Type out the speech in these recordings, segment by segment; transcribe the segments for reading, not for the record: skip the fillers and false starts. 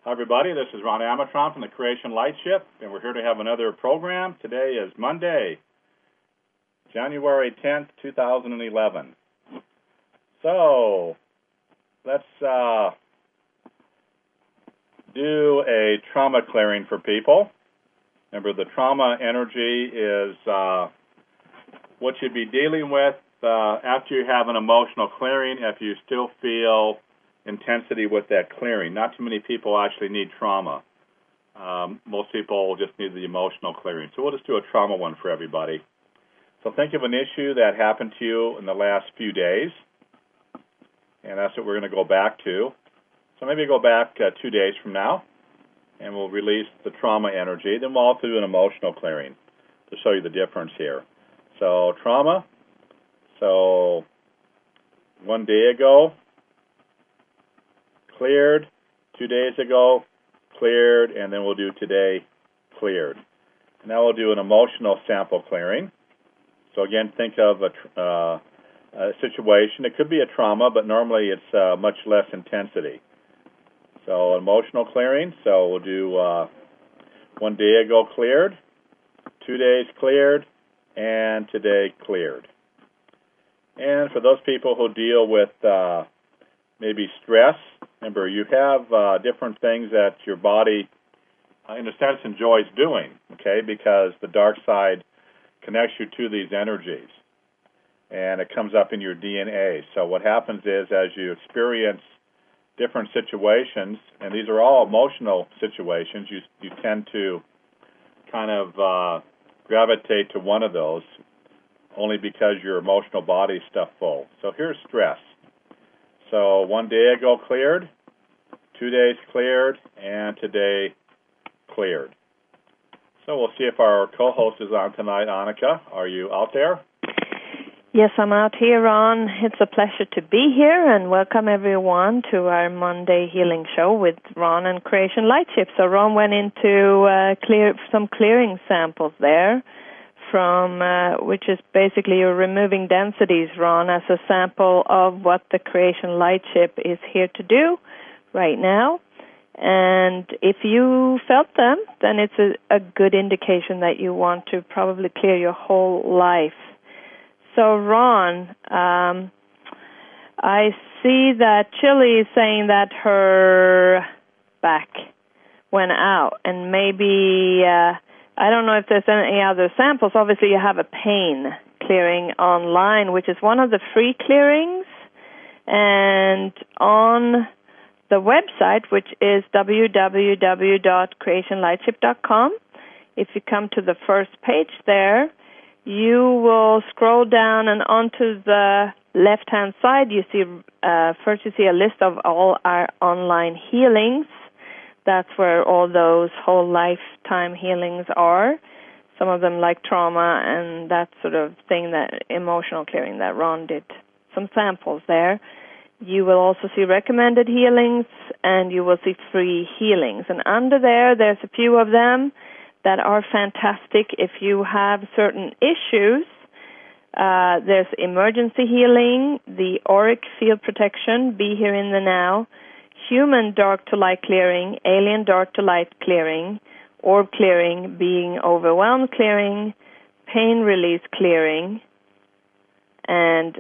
Hi, everybody. This is Ron Amatron from the Creation Lightship, and we're here to have another program. Today is Monday, January 10th, 2011. So, let's do a trauma clearing for people. Remember, the trauma energy is what you'd be dealing with after you have an emotional clearing if you still feel intensity with that clearing. Not too many people actually need trauma. Most people just need the emotional clearing. So we'll just do a trauma one for everybody. So think of an issue that happened to you in the last few days, and that's what we're going to go back to. So maybe go back 2 days from now, and we'll release the trauma energy. Then we'll also do an emotional clearing to show you the difference here. So trauma. So 1 day ago, cleared. 2 days ago, cleared. And then we'll do today, cleared. Now we'll do an emotional sample clearing. So again, think of a situation. It could be a trauma, but normally it's much less intensity. So emotional clearing. So we'll do 1 day ago cleared, 2 days cleared, and today cleared. And for those people who deal with maybe stress, remember you have different things that your body, in a sense, enjoys doing, okay, because the dark side connects you to these energies, and it comes up in your DNA. So what happens is as you experience different situations, and these are all emotional situations, you tend to kind of gravitate to one of those only because your emotional body is stuffed full. So here's stress. So 1 day ago cleared, 2 days cleared, and today cleared. So we'll see if our co-host is on tonight. Annika, are you out there? Yes, I'm out here, Ron. It's a pleasure to be here, and welcome everyone to our Monday healing show with Ron and Creation Lightship. So Ron went into some clearing samples there, from which is basically you're removing densities, Ron, as a sample of what the Creation Lightship is here to do right now. And if you felt them, then it's a good indication that you want to probably clear your whole life. So, Ron, I see that Chili is saying that her back went out, and maybe, I don't know if there's any other samples. Obviously, you have a pain clearing online, which is one of the free clearings, and on the website, which is www.creationlightship.com, if you come to the first page there, you will scroll down, and onto the left-hand side, you see first you see a list of all our online healings. That's where all those whole lifetime healings are. Some of them like trauma and that sort of thing, that emotional clearing that Ron did. Some samples there. You will also see recommended healings, and you will see free healings. And under there's a few of them that are fantastic if you have certain issues. There's emergency healing, the auric field protection, be here in the now, human dark to light clearing, alien dark to light clearing, orb clearing, being overwhelmed clearing, pain release clearing, and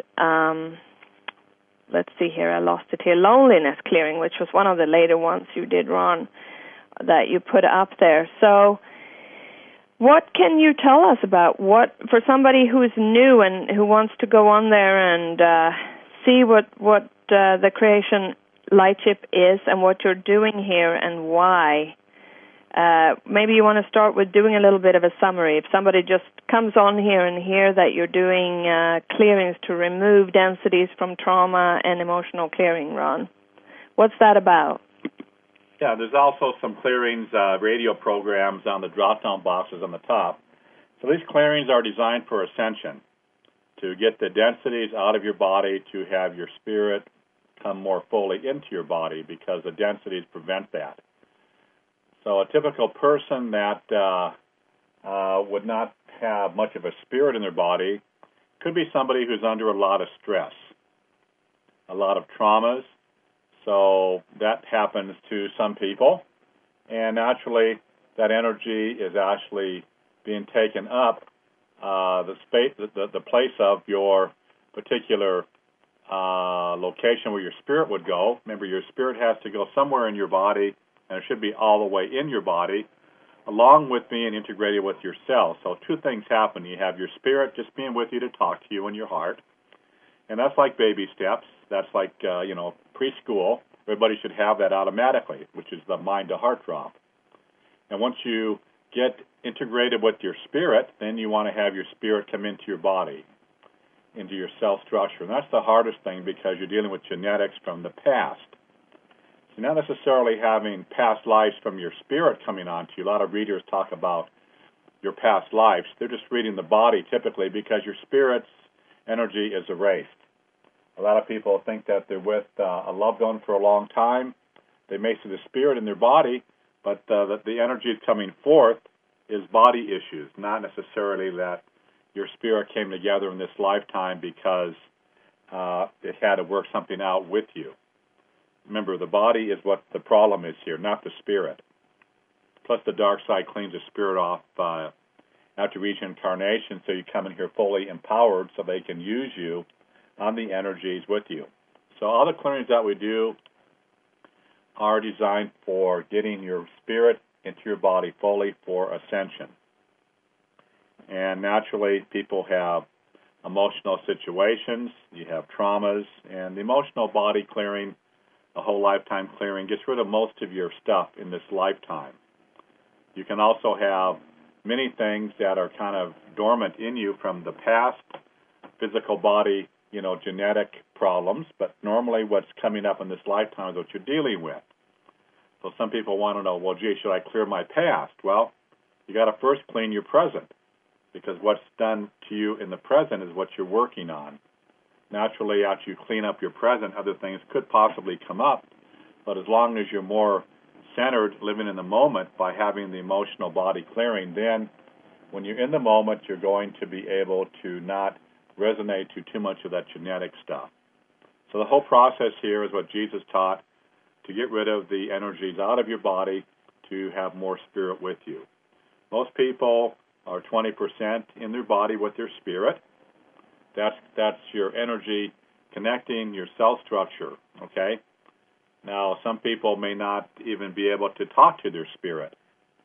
let's see here, I lost it here, loneliness clearing, which was one of the later ones you did, Ron, that you put up there. So what can you tell us about what, for somebody who is new and who wants to go on there and see what the Creation Lightship is and what you're doing here and why? Maybe you want to start with doing a little bit of a summary. If somebody just comes on here and hear that you're doing clearings to remove densities from trauma and emotional clearing, Ron, what's that about? Yeah, there's also some clearings, radio programs on the drop-down boxes on the top. So these clearings are designed for ascension, to get the densities out of your body, to have your spirit come more fully into your body, because the densities prevent that. So a typical person that would not have much of a spirit in their body could be somebody who's under a lot of stress, a lot of traumas. So that happens to some people. and naturally that energy is actually being taken up the place of your particular location where your spirit would go. Remember, your spirit has to go somewhere in your body, and it should be all the way in your body, along with being integrated with your cells. So two things happen. You have your spirit just being with you to talk to you in your heart, and that's like baby steps. That's like, preschool. Everybody should have that automatically, which is the mind-to-heart drop. And once you get integrated with your spirit, then you want to have your spirit come into your body, into your cell structure. And that's the hardest thing because you're dealing with genetics from the past. So not necessarily having past lives from your spirit coming onto you. A lot of readers talk about your past lives. They're just reading the body typically because your spirit's energy is erased. A lot of people think that they're with a loved one for a long time. They may see the spirit in their body, but the energy coming forth is body issues, not necessarily that your spirit came together in this lifetime because it had to work something out with you. Remember, the body is what the problem is here, not the spirit. Plus, the dark side cleans the spirit off after each incarnation, so you come in here fully empowered so they can use you on the energies with you. So all the clearings that we do are designed for getting your spirit into your body fully for ascension. And naturally, people have emotional situations, you have traumas, and the emotional body clearing, the whole lifetime clearing, gets rid of most of your stuff in this lifetime. You can also have many things that are kind of dormant in you from the past, physical body, genetic problems, but normally what's coming up in this lifetime is what you're dealing with. So some people want to know, well, gee, should I clear my past? Well, you got to first clean your present, because what's done to you in the present is what you're working on. Naturally, after you clean up your present, other things could possibly come up, but as long as you're more centered, living in the moment by having the emotional body clearing, then when you're in the moment, you're going to be able to not resonate to too much of that genetic stuff. So the whole process here is what Jesus taught, to get rid of the energies out of your body to have more spirit with you. Most people are 20% in their body with their spirit. That's your energy connecting your cell structure, okay? Now, some people may not even be able to talk to their spirit,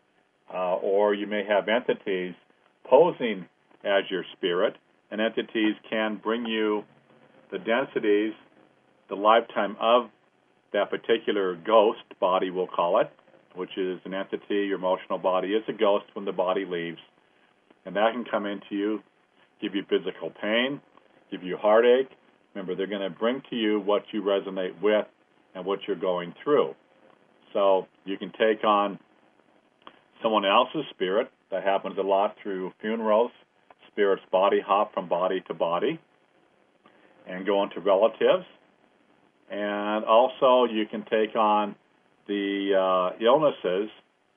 or you may have entities posing as your spirit, and entities can bring you the densities, the lifetime of that particular ghost body, we'll call it, which is an entity. Your emotional body is a ghost when the body leaves, and that can come into you, give you physical pain, give you heartache. Remember, they're going to bring to you what you resonate with and what you're going through. So you can take on someone else's spirit. That happens a lot through funerals. Spirits body hop from body to body and go into relatives. And also you can take on the illnesses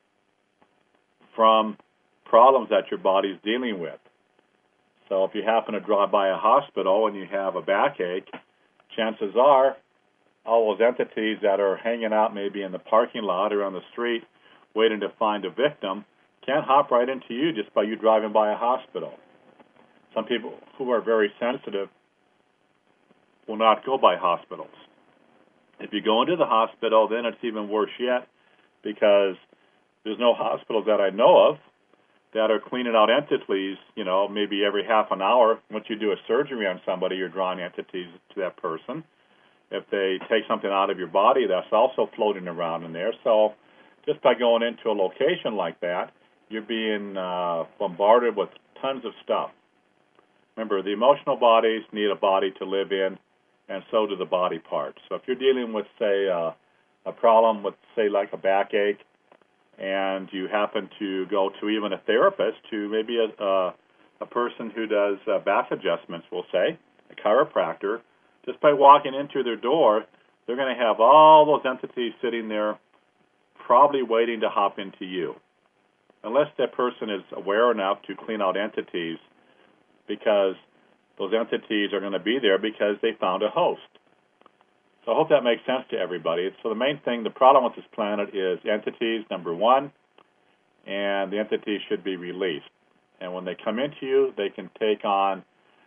from problems that your body's dealing with. So if you happen to drive by a hospital and you have a backache, chances are all those entities that are hanging out maybe in the parking lot or on the street waiting to find a victim can't hop right into you just by you driving by a hospital. Some people who are very sensitive will not go by hospitals. If you go into the hospital, then it's even worse yet, because there's no hospitals that I know of that are cleaning out entities, maybe every half an hour. Once you do a surgery on somebody, you're drawing entities to that person. If they take something out of your body, that's also floating around in there. So just by going into a location like that, you're being bombarded with tons of stuff. Remember, the emotional bodies need a body to live in, and so do the body parts. So if you're dealing with, say, a problem with, say, like a backache, and you happen to go to even a therapist, to maybe a person who does back adjustments, we'll say, a chiropractor, just by walking into their door, they're going to have all those entities sitting there probably waiting to hop into you, unless that person is aware enough to clean out entities, because those entities are going to be there because they found a host. So I hope that makes sense to everybody. So the main thing, the problem with this planet is entities, number one, and the entities should be released. And when they come into you, they can take on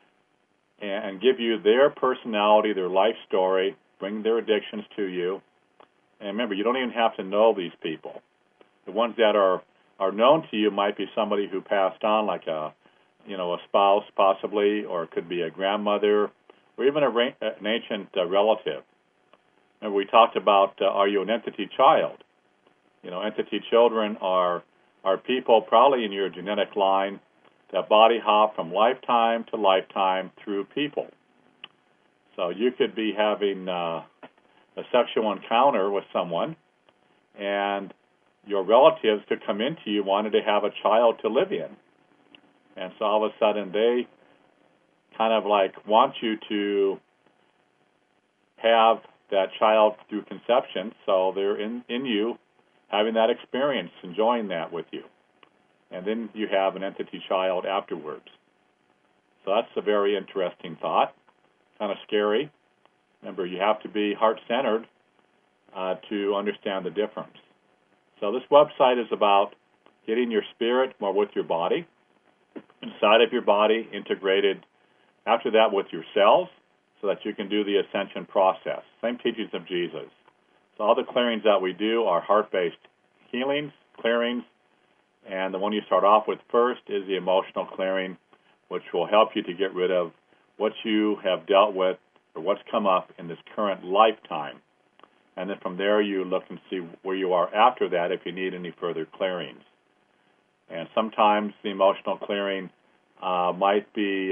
and give you their personality, their life story, bring their addictions to you. And remember, you don't even have to know these people. The ones that are known to you might be somebody who passed on, like a spouse possibly, or it could be a grandmother, or even an ancient relative. Remember, we talked about, are you an entity child? Entity children are people probably in your genetic line that body hop from lifetime to lifetime through people. So you could be having a sexual encounter with someone, and your relatives could come into you wanting to have a child to live in. And so all of a sudden they kind of like want you to have that child through conception, so they're in you having that experience, enjoying that with you. And then you have an entity child afterwards. So that's a very interesting thought, kind of scary. Remember, you have to be heart-centered to understand the difference. So this website is about getting your spirit more with your body, inside of your body, integrated after that with your cells, so that you can do the ascension process. Same teachings of Jesus. So all the clearings that we do are heart-based healings, clearings, and the one you start off with first is the emotional clearing, which will help you to get rid of what you have dealt with or what's come up in this current lifetime. And then from there you look and see where you are after that if you need any further clearings. And sometimes the emotional clearing might be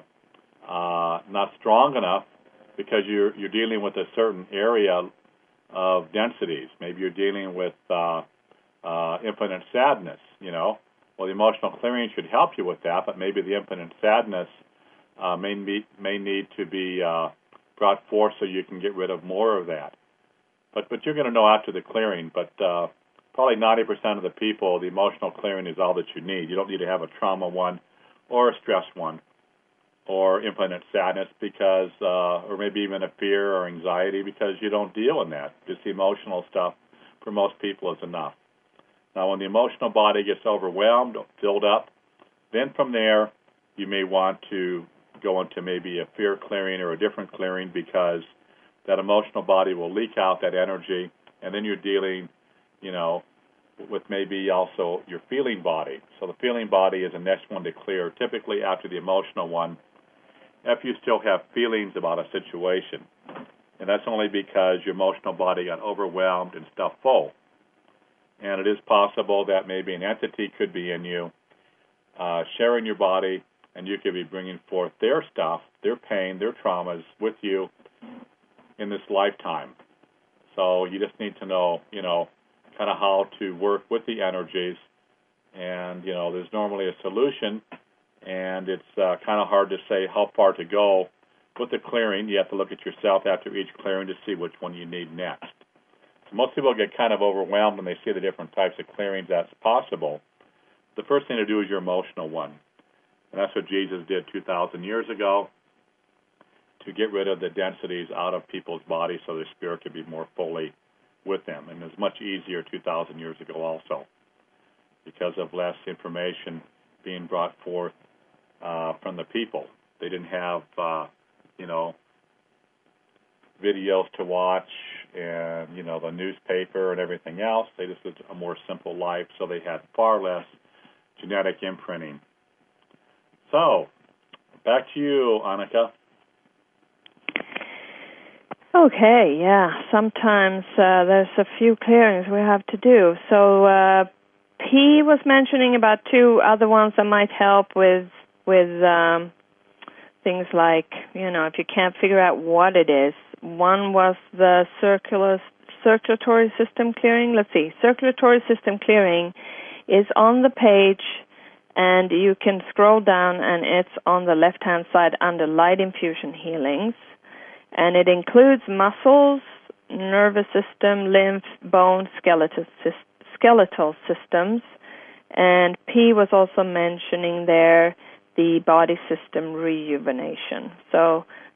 not strong enough because you're dealing with a certain area of densities. Maybe you're dealing with infinite sadness, Well, the emotional clearing should help you with that, but maybe the infinite sadness may need to be brought forth so you can get rid of more of that. But you're going to know after the clearing, but probably 90% of the people, the emotional clearing is all that you need. You don't need to have a trauma one or a stress one or infinite sadness because, or maybe even a fear or anxiety because you don't deal in that. Just the emotional stuff for most people is enough. Now, when the emotional body gets overwhelmed, filled up, then from there you may want to go into maybe a fear clearing or a different clearing because that emotional body will leak out that energy, and then you're dealing, with maybe also your feeling body. So the feeling body is the next one to clear, typically after the emotional one, if you still have feelings about a situation. And that's only because your emotional body got overwhelmed and stuffed full. And it is possible that maybe an entity could be in you, sharing your body, and you could be bringing forth their stuff, their pain, their traumas with you in this lifetime. So you just need to know, kind of how to work with the energies. And, there's normally a solution, and it's kind of hard to say how far to go with the clearing. You have to look at yourself after each clearing to see which one you need next. So most people get kind of overwhelmed when they see the different types of clearings that's possible. The first thing to do is your emotional one. And that's what Jesus did 2,000 years ago, to get rid of the densities out of people's bodies so their spirit could be more fully with them. And it was much easier 2,000 years ago also because of less information being brought forth from the people. They didn't have, videos to watch and, the newspaper and everything else. They just lived a more simple life, so they had far less genetic imprinting. So, back to you, Annika. Okay, yeah. Sometimes there's a few clearings we have to do. So P was mentioning about two other ones that might help with things like, if you can't figure out what it is. One was the circulatory system clearing. Let's see. Circulatory system clearing is on the page, and you can scroll down, and it's on the left-hand side under Light Infusion Healings. And it includes muscles, nervous system, lymph, bone, skeletal systems. And P was also mentioning there the body system rejuvenation. So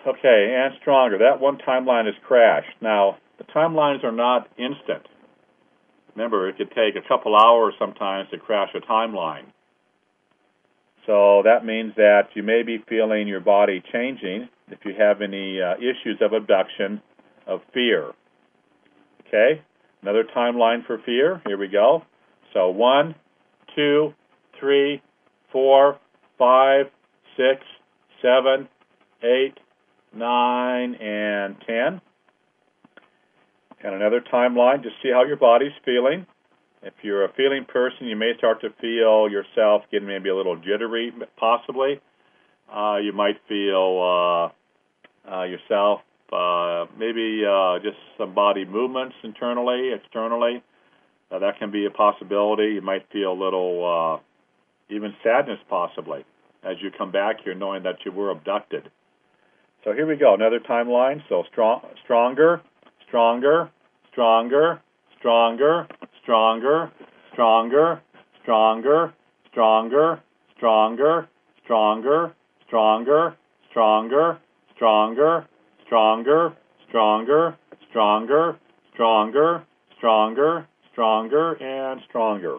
Okay, and stronger. That one timeline has crashed. Now, the timelines are not instant. Remember, it could take a couple hours sometimes to crash a timeline. So that means that you may be feeling your body changing if you have any issues of abduction, of fear. Okay, another timeline for fear. Here we go. So 1, 2, 3, 4, 5, 6, 7, 8, 9, and 10. And another timeline, just see how your body's feeling. If you're a feeling person, you may start to feel yourself getting maybe a little jittery, possibly. You might feel yourself maybe just some body movements internally, externally. That can be a possibility. You might feel a little even sadness, possibly, as you come back here knowing that you were abducted. So here we go, another timeline. So stronger, stronger, stronger, stronger, stronger, stronger, stronger, stronger, stronger, stronger, stronger, stronger, stronger, stronger, stronger, stronger, stronger, stronger, stronger, and stronger.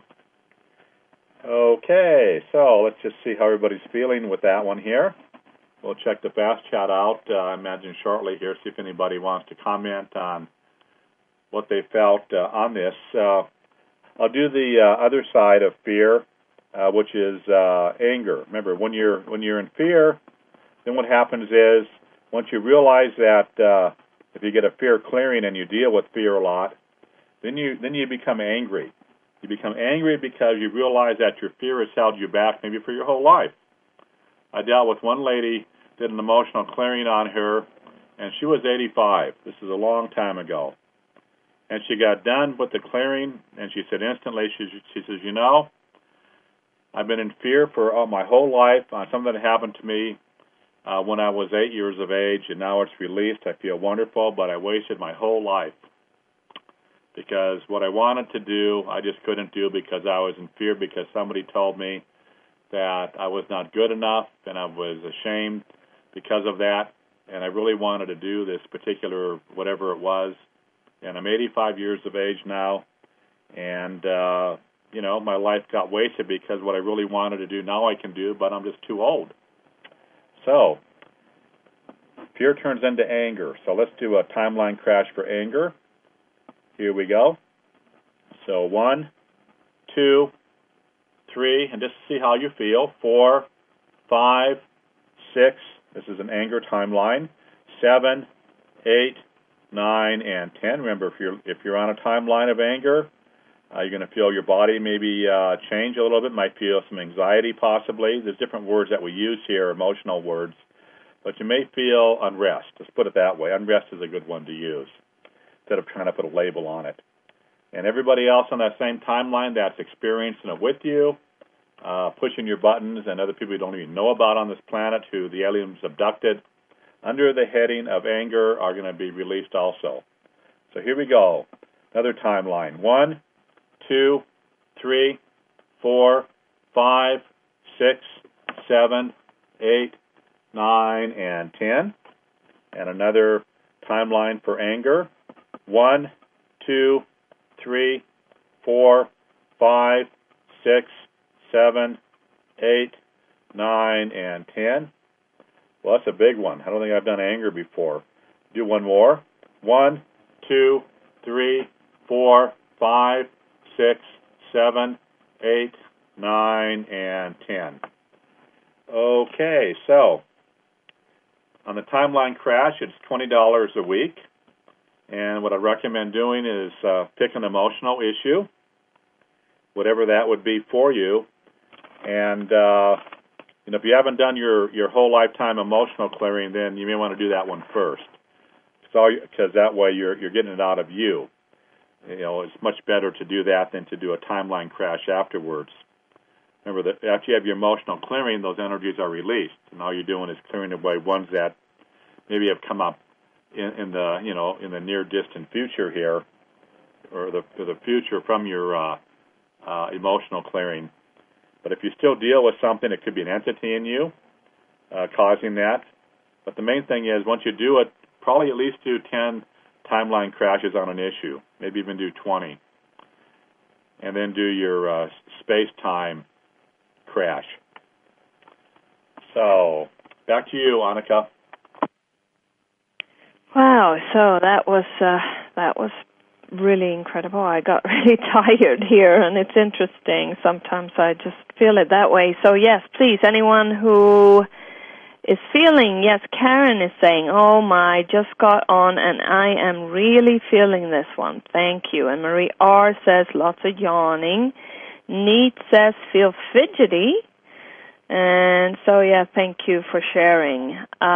Okay, so let's just see how everybody's feeling with that one here. We'll check the fast chat out, I imagine, shortly here, see if anybody wants to comment on what they felt on this. I'll do the other side of fear, which is anger. Remember, when you're in fear, then what happens is, once you realize that if you get a fear clearing and you deal with fear a lot, then you become angry. You become angry because you realize that your fear has held you back maybe for your whole life. I dealt with one lady, did an emotional clearing on her, and she was 85. This is a long time ago. And she got done with the clearing, and she said instantly, she says, you know, I've been in fear for my whole life on something that happened to me when I was 8 years of age, and now it's released. I feel wonderful, but I wasted my whole life because what I wanted to do, I just couldn't do because I was in fear because somebody told me that I was not good enough, and I was ashamed because of that, and I really wanted to do this particular whatever it was. And I'm 85 years of age now, and, my life got wasted because what I really wanted to do now I can do, but I'm just too old. So, fear turns into anger. So let's do a timeline crash for anger. Here we go. So 1, 2, 3, and just see how you feel. 4, 5, 6. This is an anger timeline. 7, 8, 9, and 10. Remember, if you're on a timeline of anger, you're going to feel your body maybe change a little bit. Might feel some anxiety, possibly. There's different words that we use here, emotional words. But you may feel unrest. Let's put it that way. Unrest is a good one to use instead of trying to put a label on it. And everybody else on that same timeline that's experiencing it with you, pushing your buttons, and other people you don't even know about on this planet who the aliens abducted, under the heading of anger, are going to be released also. So here we go. Another timeline. 1, 2, 3, 4, 5, 6, 7, 8, 9, and 10. And another timeline for anger. 1, 2, 3, 4, 5, 6, 7, 8, 9, and 10. Well, that's a big one. I don't think I've done anger before. Do one more. 1, 2, 3, 4, 5, 6, 7, 8, 9, and 10. Okay, so on the timeline crash, it's $20 a week. And what I recommend doing is pick an emotional issue, whatever that would be for you. And if you haven't done your whole lifetime emotional clearing, then you may want to do that one first. So, because that way you're getting it out of you. It's much better to do that than to do a timeline crash afterwards. Remember that after you have your emotional clearing, those energies are released, and all you're doing is clearing away ones that maybe have come up in the near distant future here, or the future from your emotional clearing. But if you still deal with something, it could be an entity in you causing that. But the main thing is, once you do it, probably at least do 10 timeline crashes on an issue, maybe even do 20. And then do your space-time crash. So, back to you, Annika. Wow, so that was really incredible. I got really tired here, and it's interesting. Sometimes I just feel it that way. So yes, please, anyone who is feeling, yes, Karen is saying, oh my, just got on, and I am really feeling this one. Thank you. And Marie R. says, lots of yawning. Neat says, feel fidgety. And so, yeah, thank you for sharing.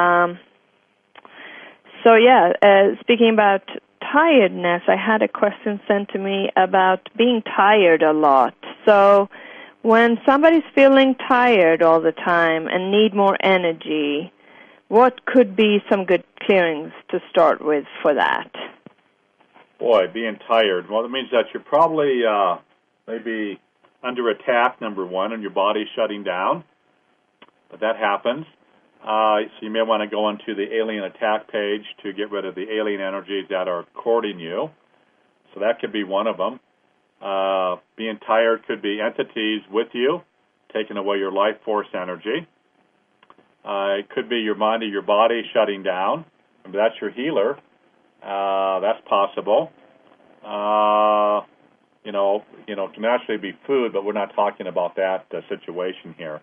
Speaking about tiredness, I had a question sent to me about being tired a lot. So when somebody's feeling tired all the time and need more energy, what could be some good clearings to start with for that? Boy, being tired. Well, that means that you're probably maybe under attack, number one, and your body's shutting down. But that happens. So you may want to go onto the alien attack page to get rid of the alien energies that are courting you. So that could be one of them. Being tired could be entities with you, taking away your life force energy. It could be your mind or your body shutting down. That's your healer. That's possible. It can actually be food, but we're not talking about that situation here.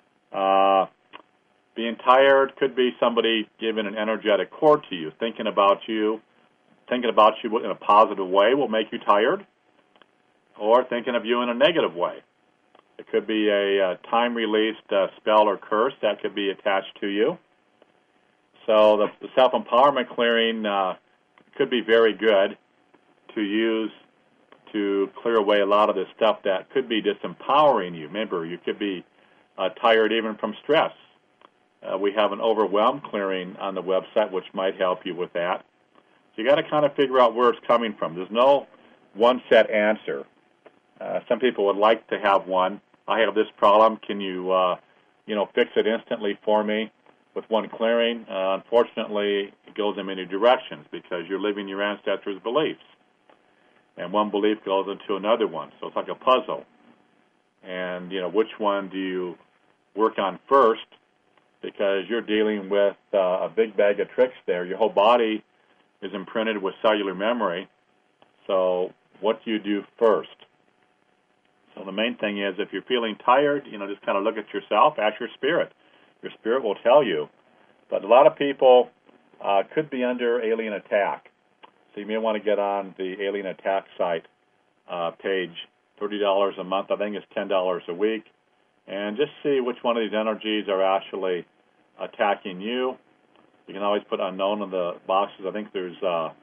Being tired could be somebody giving an energetic cord to you, thinking about you in a positive way will make you tired, or thinking of you in a negative way. It could be a time-released spell or curse that could be attached to you. So the self-empowerment clearing could be very good to use to clear away a lot of the stuff that could be disempowering you. Remember, you could be tired even from stress. We have an overwhelm clearing on the website, which might help you with that. So you got to kind of figure out where it's coming from. There's no one set answer. Some people would like to have one. I have this problem. Can you, fix it instantly for me with one clearing? Unfortunately, it goes in many directions because you're living your ancestors' beliefs. And one belief goes into another one. So it's like a puzzle. And, which one do you work on first? Because you're dealing with a big bag of tricks there. Your whole body is imprinted with cellular memory. So what do you do first? So the main thing is if you're feeling tired, just kind of look at yourself, ask your spirit. Your spirit will tell you. But a lot of people could be under alien attack. So you may want to get on the alien attack site page, $30 a month. I think it's $10 a week. And just see which one of these energies are actually attacking you. You can always put unknown in the boxes. I think there's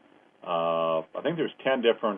10 different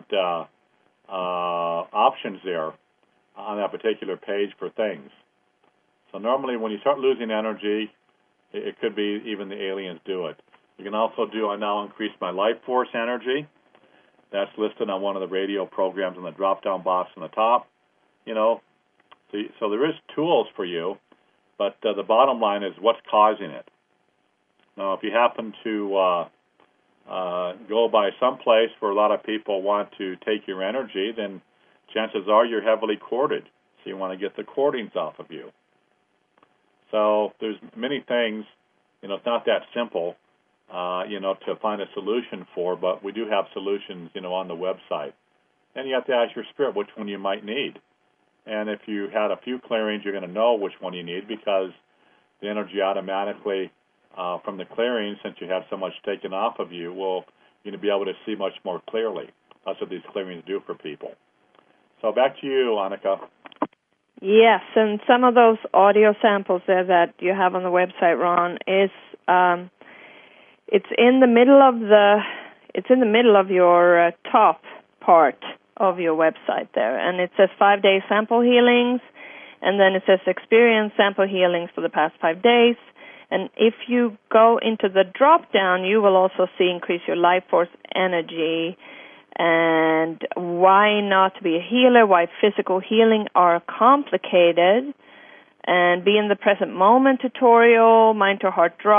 options there on that particular page for things. So normally when you start losing energy, it could be even the aliens do it. You can also do, I now increase my life force energy. That's listed on one of the radio programs in the drop-down box on the top. So there is tools for you, but the bottom line is what's causing it. Now, if you happen to go by some place where a lot of people want to take your energy, then chances are you're heavily corded. So you want to get the cordings off of you. So there's many things, it's not that simple, to find a solution for, but we do have solutions, on the website. And you have to ask your spirit which one you might need. And if you had a few clearings, you're going to know which one you need because the energy automatically from the clearing, since you have so much taken off of you, will be able to see much more clearly. That's what these clearings do for people. So back to you, Annika. Yes, and some of those audio samples there that you have on the website, Ron, is it's in the middle of your top part of your website there, and it says 5-day sample healings, and then it says experience sample healings for the past 5 days. And if you go into the drop-down, you will also see increase your life force energy and why not be a healer, why physical healing are complicated, and be in the present moment tutorial, mind to heart drop,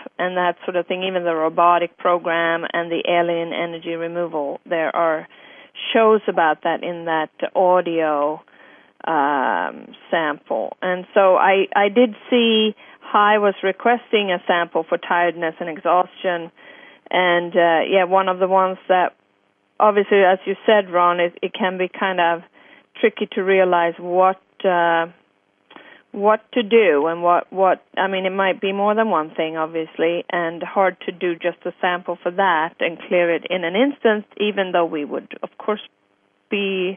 and that sort of thing, even the robotic program and the alien energy removal. There are shows about that in that audio sample. And so I did see Hai was requesting a sample for tiredness and exhaustion. And, one of the ones that, obviously, as you said, Ron, it can be kind of tricky to realize what to do and what I mean, it might be more than one thing, obviously, and hard to do just a sample for that and clear it in an instant, even though we would, of course, be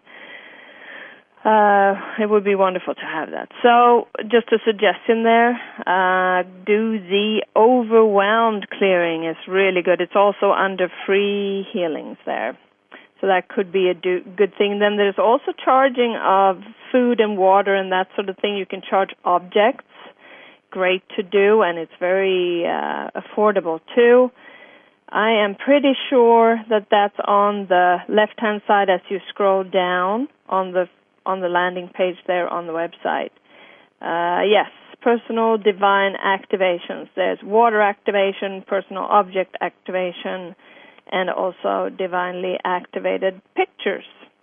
it would be wonderful to have that. So just a suggestion there, do the overwhelmed clearing is really good. It's also under free healings there. So that could be a good thing. Then there's also charging of food and water and that sort of thing. You can charge objects. Great to do, and it's very affordable too. I am pretty sure that that's on the left-hand side as you scroll down on the landing page there on the website. Yes, personal divine activations. There's water activation, personal object activation, and also divinely activated pictures.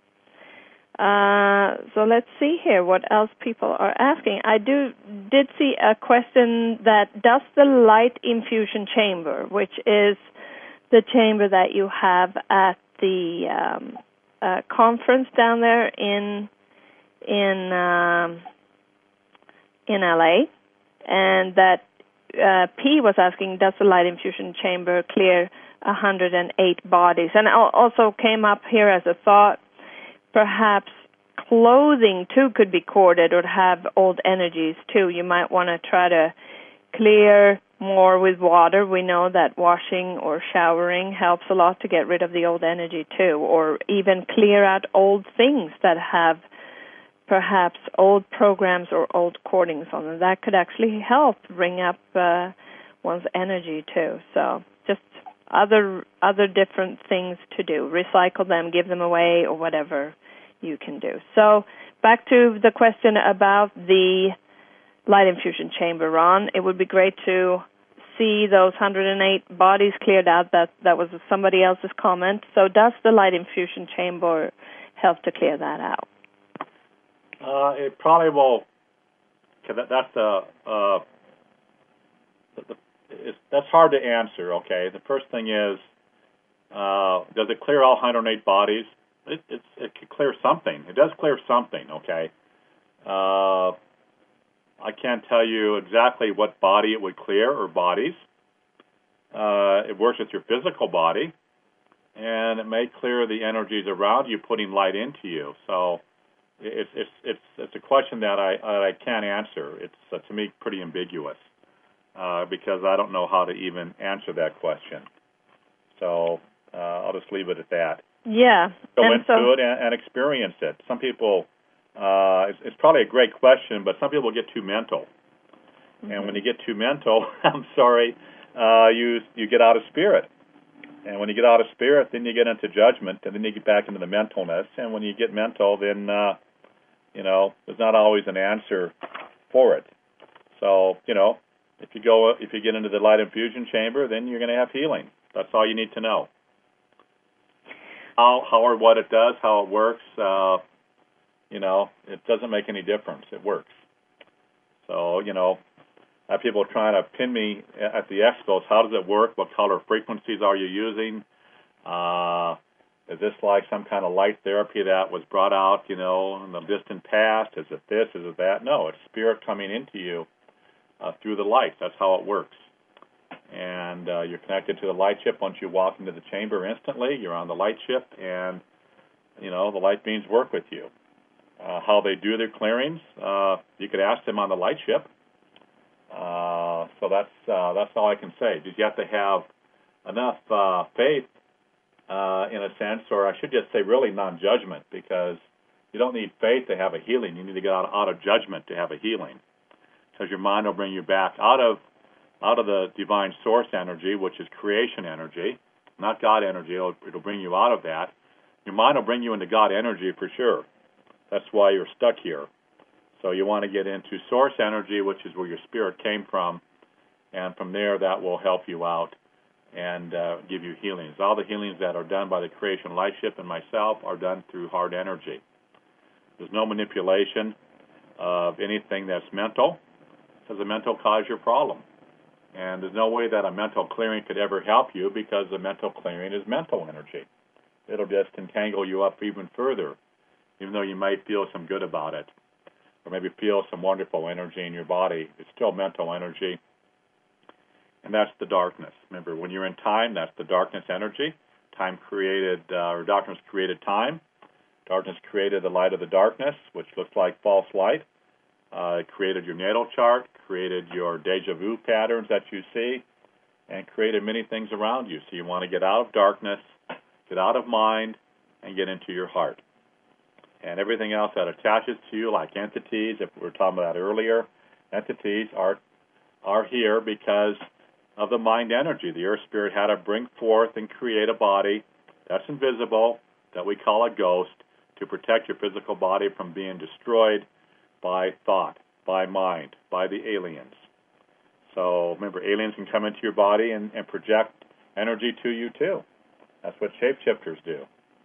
So let's see here what else people are asking. I did see a question that does the light infusion chamber, which is the chamber that you have at the conference down there in LA, and that P was asking, does the light infusion chamber clear 108 bodies? And it also came up here as a thought, perhaps clothing too could be corded or have old energies too. You might want to try to clear more with water. We know that washing or showering helps a lot to get rid of the old energy too, or even clear out old things that have perhaps old programs or old cordings on them. That could actually help bring up one's energy too. So just other different things to do. Recycle them, give them away, or whatever you can do. So back to the question about the light infusion chamber, Ron. It would be great to see those 108 bodies cleared out. That was somebody else's comment. So does the light infusion chamber help to clear that out? It probably will. That's that's hard to answer. Okay, the first thing is, does it clear all 108 bodies? It could clear something. It does clear something. Okay. I can't tell you exactly what body it would clear or bodies. It works with your physical body, and it may clear the energies around you, putting light into you. So it's a question that I can't answer. It's to me pretty ambiguous because I don't know how to even answer that question. So I'll just leave it at that. Yeah. Go into it and experience it. Some people, it's probably a great question, but some people get too mental. Mm-hmm. And when you get too mental, I'm sorry, you get out of spirit. And when you get out of spirit, then you get into judgment, and then you get back into the mentalness. And when you get mental, then, there's not always an answer for it. So, if you get into the light infusion chamber, then you're going to have healing. That's all you need to know. How or what it does, how it works, it doesn't make any difference. It works. So, I have people trying to pin me at the expos. How does it work? What color frequencies are you using? Is this like some kind of light therapy that was brought out, in the distant past? Is it this? Is it that? No, it's spirit coming into you through the light. That's how it works. And you're connected to the light chip once you walk into the chamber instantly. You're on the light chip, and, the light beings work with you. How they do their clearings, you could ask them on the light chip. So that's all I can say. You have to have enough faith, in a sense, or I should just say really non-judgment, because you don't need faith to have a healing. You need to get out of judgment to have a healing, because your mind will bring you back out of the divine source energy, which is creation energy, not God energy. It'll bring you out of that. Your mind will bring you into God energy for sure. That's why you're stuck here. So you want to get into source energy, which is where your spirit came from, and from there that will help you out and give you healings. All the healings that are done by the Creation Light Ship and myself are done through hard energy. There's no manipulation of anything that's mental, because the mental causes your problem. And there's no way that a mental clearing could ever help you, because the mental clearing is mental energy. It'll just entangle you up even further, even though you might feel some good about it, or maybe feel some wonderful energy in your body. It's still mental energy, and that's the darkness. Remember, when you're in time, that's the darkness energy. Time created, or darkness created time. Darkness created the light of the darkness, which looks like false light. It created your natal chart, created your deja vu patterns that you see, and created many things around you. So you want to get out of darkness, get out of mind, and get into your heart. And everything else that attaches to you, like entities, if we were talking about that earlier, entities are here because of the mind energy. The Earth Spirit had to bring forth and create a body that's invisible, that we call a ghost, to protect your physical body from being destroyed by thought, by mind, by the aliens. So remember, aliens can come into your body and project energy to you too. That's what shapeshifters do.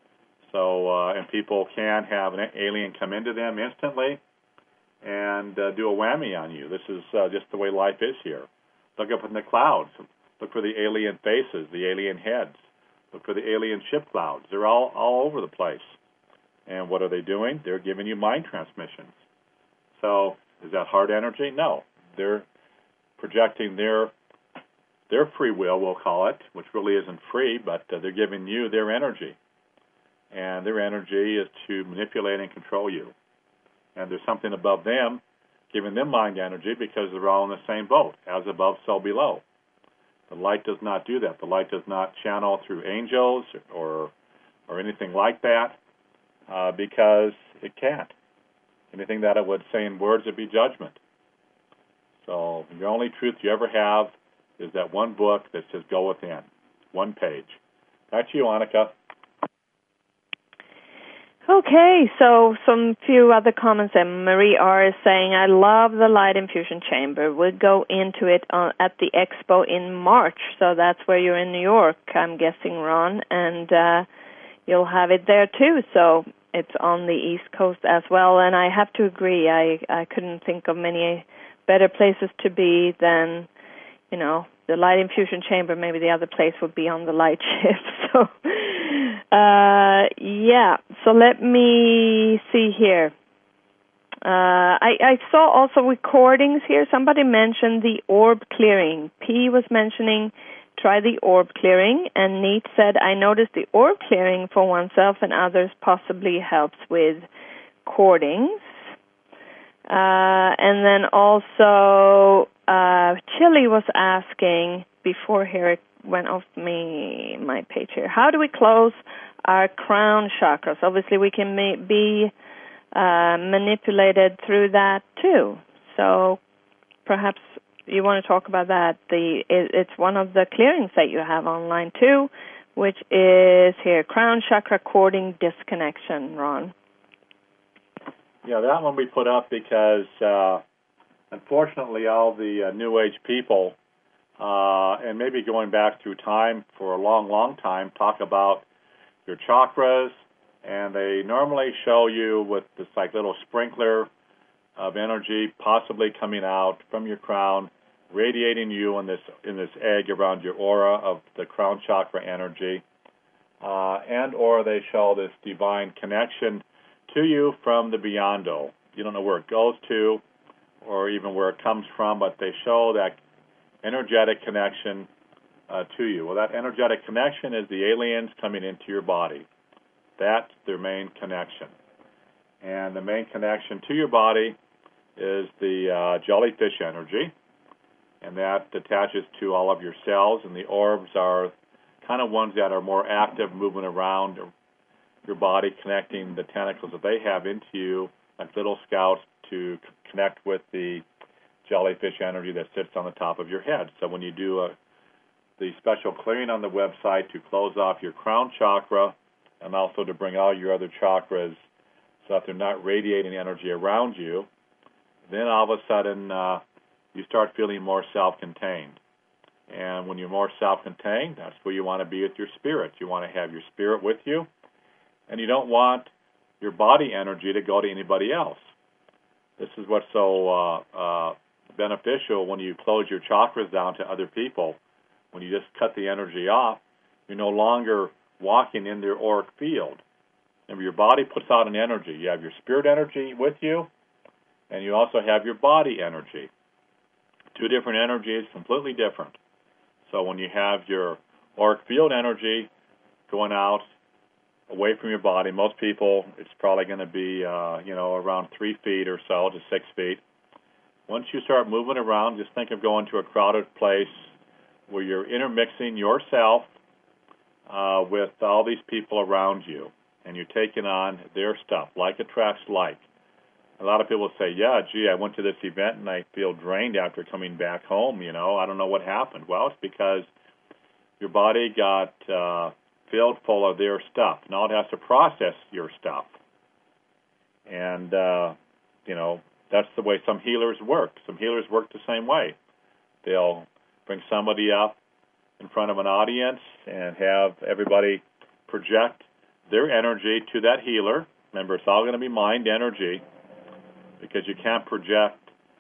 So, and people can have an alien come into them instantly and do a whammy on you. This is just the way life is here. Look up in the clouds. Look for the alien faces, the alien heads. Look for the alien ship clouds. They're all over the place. And what are they doing? They're giving you mind transmissions. So is that hard energy? No. They're projecting their free will, we'll call it, which really isn't free, but they're giving you their energy. And their energy is to manipulate and control you. And there's something above them, giving them mind energy, because they're all in the same boat. As above, so below. The light does not do that. The light does not channel through angels or anything like that, because it can't. Anything that it would say in words would be judgment. So the only truth you ever have is that one book that says go within, one page. Back to you, Annika. Okay, so some few other comments. And Marie R. is saying, I love the light infusion chamber. We'll go into it at the expo in March. So that's where you're in New York, I'm guessing, Ron. And you'll have it there too. So it's on the East Coast as well. And I have to agree, I couldn't think of many better places to be than, the light infusion chamber. Maybe the other place would be on the light ship. So, so let me see here. I saw also recordings here. Somebody mentioned the orb clearing. P was mentioning try the orb clearing, and Neat said, I noticed the orb clearing for oneself and others possibly helps with cordings. And then also Chili was asking, before here it went off my page here, how do we close our crown chakras? Obviously we can be manipulated through that too. So perhaps you want to talk about that. It's one of the clearings that you have online too, which is here, crown chakra cording disconnection, Ron. Yeah, that one we put up because, unfortunately, all the New Age people, and maybe going back through time for a long, long time, talk about your chakras, and they normally show you with this like little sprinkler of energy possibly coming out from your crown, radiating you in this egg around your aura of the crown chakra energy, or they show this divine connection to you from the beyond-o. You don't know where it goes to or even where it comes from, but they show that energetic connection to you. Well, that energetic connection is the aliens coming into your body. That's their main connection. And the main connection to your body is the jellyfish energy, and that attaches to all of your cells, and the orbs are kind of ones that are more active, moving around your body, connecting the tentacles that they have into you, like little scouts, to connect with the jellyfish energy that sits on the top of your head. So when you do the special clearing on the website to close off your crown chakra and also to bring all your other chakras so that they're not radiating energy around you, then all of a sudden you start feeling more self-contained. And when you're more self-contained, that's where you want to be with your spirit. You want to have your spirit with you, and you don't want your body energy to go to anybody else. This is what's so beneficial when you close your chakras down to other people. When you just cut the energy off, you're no longer walking in their auric field. Remember, your body puts out an energy. You have your spirit energy with you, and you also have your body energy. Two different energies, completely different. So when you have your auric field energy going out away from your body, most people, it's probably going to be, around 3 feet or so to 6 feet. Once you start moving around, just think of going to a crowded place where you're intermixing yourself with all these people around you, and you're taking on their stuff. Like attracts like. A lot of people say, yeah, gee, I went to this event and I feel drained after coming back home, I don't know what happened. Well, it's because your body got filled full of their stuff. Now it has to process your stuff. And, that's the way some healers work. Some healers work the same way. They'll bring somebody up in front of an audience and have everybody project their energy to that healer. Remember, it's all going to be mind energy, because you can't project,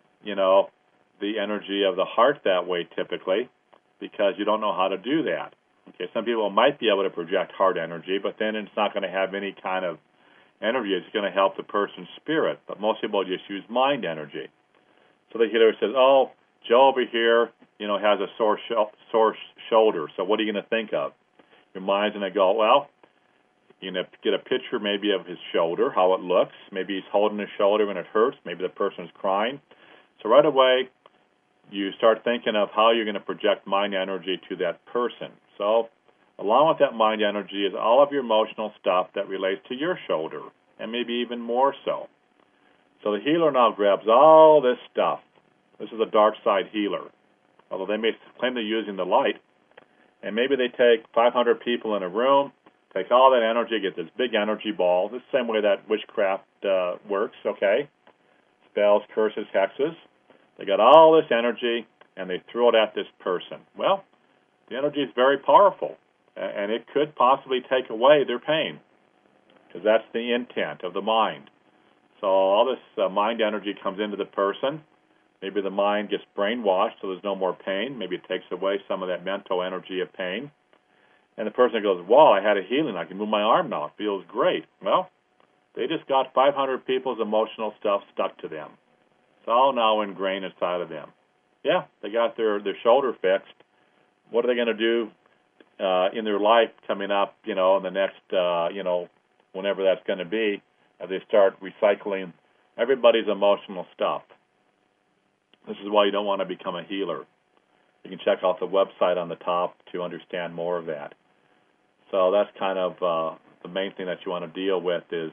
the energy of the heart that way typically, because you don't know how to do that. Okay, some people might be able to project heart energy, but then it's not going to have any kind of energy. It's going to help the person's spirit, but most people just use mind energy. So the healer says, oh, Joe over here, has a sore shoulder, so what are you going to think of? Your mind's going to go, well, you're going to get a picture maybe of his shoulder, how it looks. Maybe he's holding his shoulder and it hurts. Maybe the person's crying. So right away, you start thinking of how you're going to project mind energy to that person. So along with that mind energy is all of your emotional stuff that relates to your shoulder, and maybe even more so. So the healer now grabs all this stuff. This is a dark side healer, although they may claim they're using the light. And maybe they take 500 people in a room, take all that energy, get this big energy ball. This is the same way that witchcraft works, okay? Spells, curses, hexes. They got all this energy, and they throw it at this person. Well, the energy is very powerful, and it could possibly take away their pain, because that's the intent of the mind. So all this mind energy comes into the person. Maybe the mind gets brainwashed so there's no more pain. Maybe it takes away some of that mental energy of pain. And the person goes, wow, I had a healing. I can move my arm now. It feels great. Well, they just got 500 people's emotional stuff stuck to them. It's all now ingrained inside of them. Yeah, they got their shoulder fixed. What are they going to do in their life coming up, in the next, whenever that's going to be, as they start recycling everybody's emotional stuff? This is why you don't want to become a healer. You can check out the website on the top to understand more of that. So that's kind of the main thing that you want to deal with is,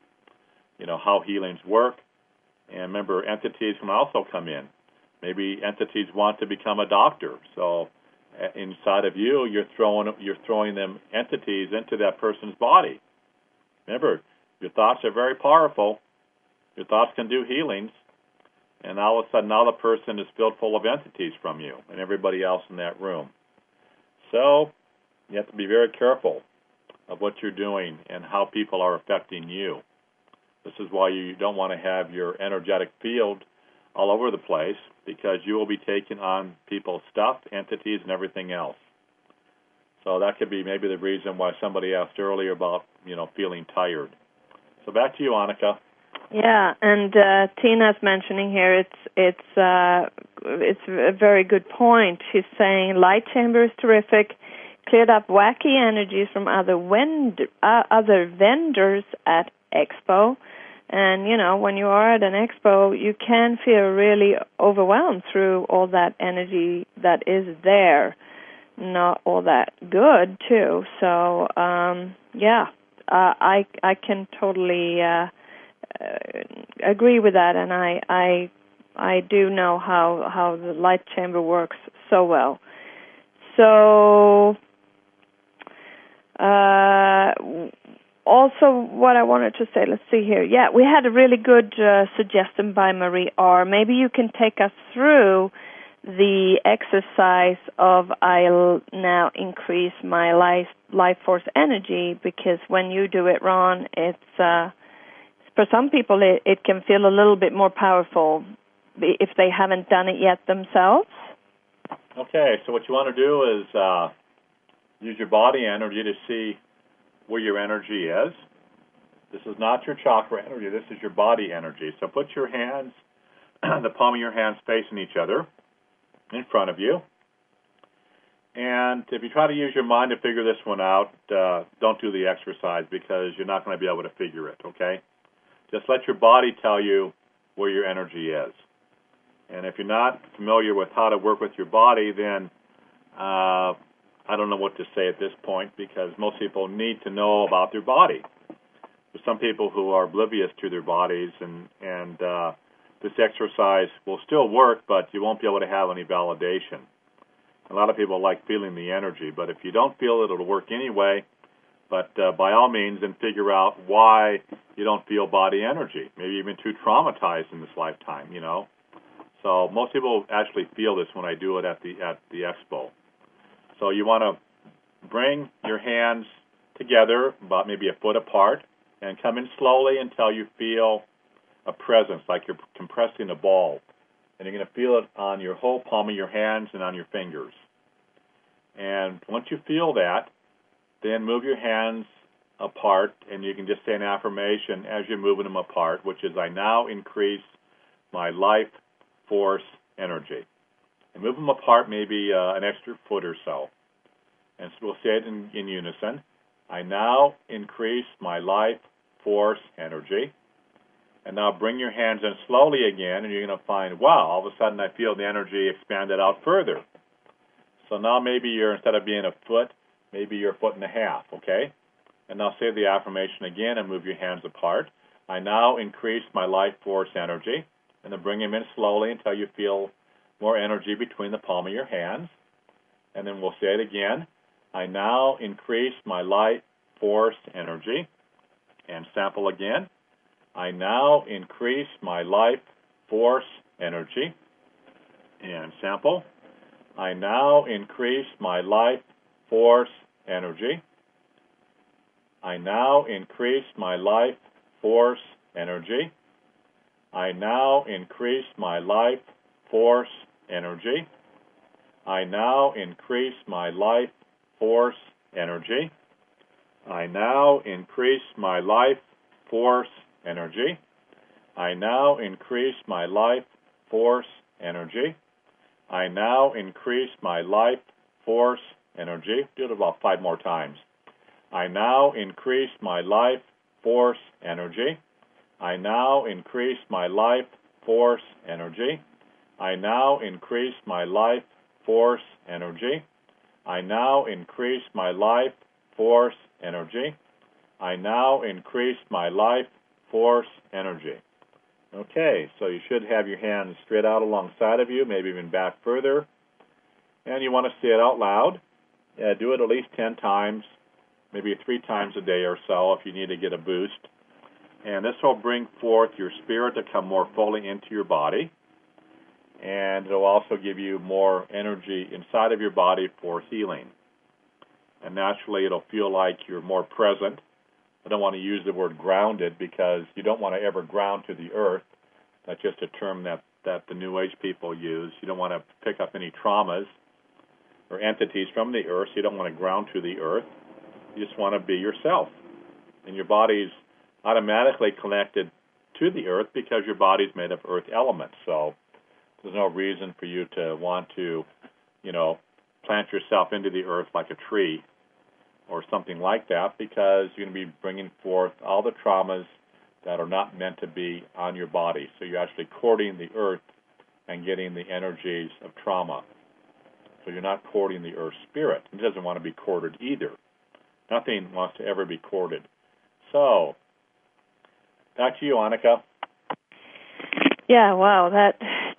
how healings work. And remember, entities can also come in. Maybe entities want to become a doctor. So inside of you, you're throwing them entities into that person's body. Remember, your thoughts are very powerful. Your thoughts can do healings. And all of a sudden, now the person is filled full of entities from you and everybody else in that room. So you have to be very careful of what you're doing and how people are affecting you. This is why you don't want to have your energetic field all over the place, because you will be taking on people's stuff, entities, and everything else. So that could be maybe the reason why somebody asked earlier about, feeling tired. So back to you, Annika. Yeah, and Tina's mentioning here it's a very good point. She's saying light chamber is terrific, cleared up wacky energies from other vendors at Expo. And, when you are at an expo, you can feel really overwhelmed through all that energy that is there. Not all that good, too. So, I can totally agree with that, and I do know how the light chamber works so well. So also, what I wanted to say, let's see here. Yeah, we had a really good suggestion by Marie R. Maybe you can take us through the exercise of I'll now increase my life force energy, because when you do it, Ron, it's for some people it can feel a little bit more powerful if they haven't done it yet themselves. Okay, so what you want to do is use your body energy to see where your energy is. This is not your chakra energy, this is your body energy. So put your hands, the palm of your hands facing each other in front of you. And if you try to use your mind to figure this one out, don't do the exercise, because you're not going to be able to figure it, okay? Just let your body tell you where your energy is. And if you're not familiar with how to work with your body, then I don't know what to say at this point, because most people need to know about their body. There's some people who are oblivious to their bodies, and this exercise will still work, but you won't be able to have any validation. A lot of people like feeling the energy, but if you don't feel it, it'll work anyway. But by all means, then figure out why you don't feel body energy. Maybe you've been too traumatized in this lifetime, you know. So most people actually feel this when I do it at the expo. So you want to bring your hands together about maybe a foot apart and come in slowly until you feel a presence, like you're compressing a ball. And you're going to feel it on your whole palm of your hands and on your fingers. And once you feel that, then move your hands apart, and you can just say an affirmation as you're moving them apart, which is, I now increase my life force energy. And move them apart maybe an extra foot or so. And so we'll say it in unison. I now increase my life force energy. And now bring your hands in slowly again, and you're going to find, wow, all of a sudden I feel the energy expanded out further. So now maybe you're, instead of being a foot, maybe you're a foot and a half, okay? And now say the affirmation again and move your hands apart. I now increase my life force energy. And then bring them in slowly until you feel more energy between the palm of your hands. And then we'll say it again. I now increase my life force energy. And sample again. I now increase my life force energy. And sample. I now increase my life force energy. I now increase my life force energy. I now increase my life force energy. I now increase my life force energy. I now increase my life force energy. I now increase my life force energy. I now increase my life force energy. Do it about 5 more times. I now increase my life force energy. I now increase my life force energy. I now increase my life force energy. I now increase my life force energy. I now increase my life force energy. Okay, so you should have your hands straight out alongside of you, maybe even back further. And you want to say it out loud. Do it at least 10 times, maybe 3 times a day or so if you need to get a boost. And this will bring forth your spirit to come more fully into your body. And it will also give you more energy inside of your body for healing. And naturally, it'll feel like you're more present. I don't want to use the word grounded, because you don't want to ever ground to the earth. That's just a term that the New Age people use. You don't want to pick up any traumas or entities from the earth. You don't want to ground to the earth. You just want to be yourself. And your body's automatically connected to the earth because your body's made of earth elements. So there's no reason for you to want to, plant yourself into the earth like a tree or something like that, because you're going to be bringing forth all the traumas that are not meant to be on your body. So you're actually courting the earth and getting the energies of trauma. So you're not courting the earth spirit. It doesn't want to be courted either. Nothing wants to ever be courted. So, back to you, Annika. Yeah, wow, that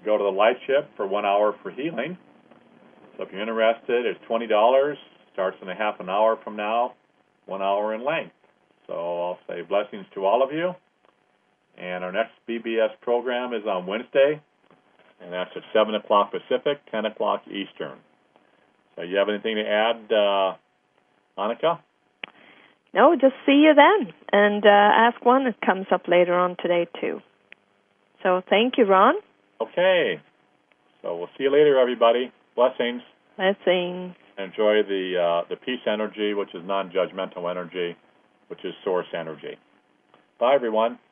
go to the Lightship for 1 hour for healing. So if you're interested, it's $20. Starts in a half an hour from now, 1 hour in length. So I'll say blessings to all of you. And our next BBS program is on Wednesday, and that's at 7 o'clock Pacific, 10 o'clock Eastern. So you have anything to add, Annika? No, just see you then. And Ask One, it comes up later on today, too. So thank you, Ron. Okay. So we'll see you later, everybody. Blessings. Blessings. Enjoy the peace energy, which is non-judgmental energy, which is source energy. Bye, everyone.